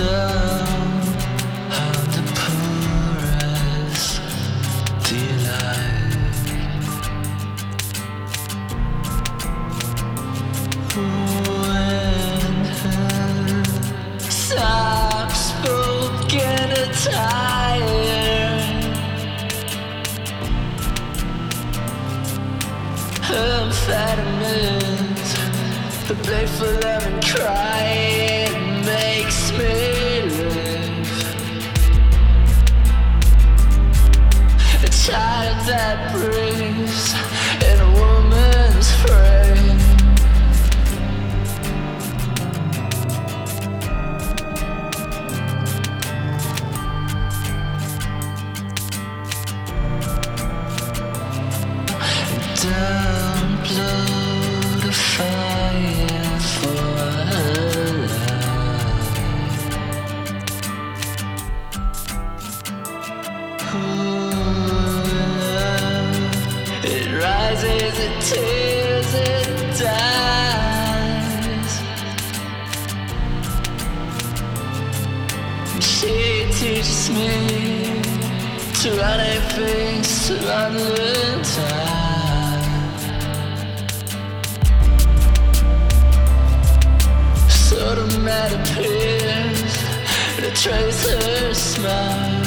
down on the poorest delight. When her soft-spoken attire, amphetamines, the playful love and crying makes me live. A child that breathes in a woman's frame. Down blow the fire for her life. Ooh, it rises, it tears, it dies. She teaches me to run things, to run the time. So the matter appears to trace her smile.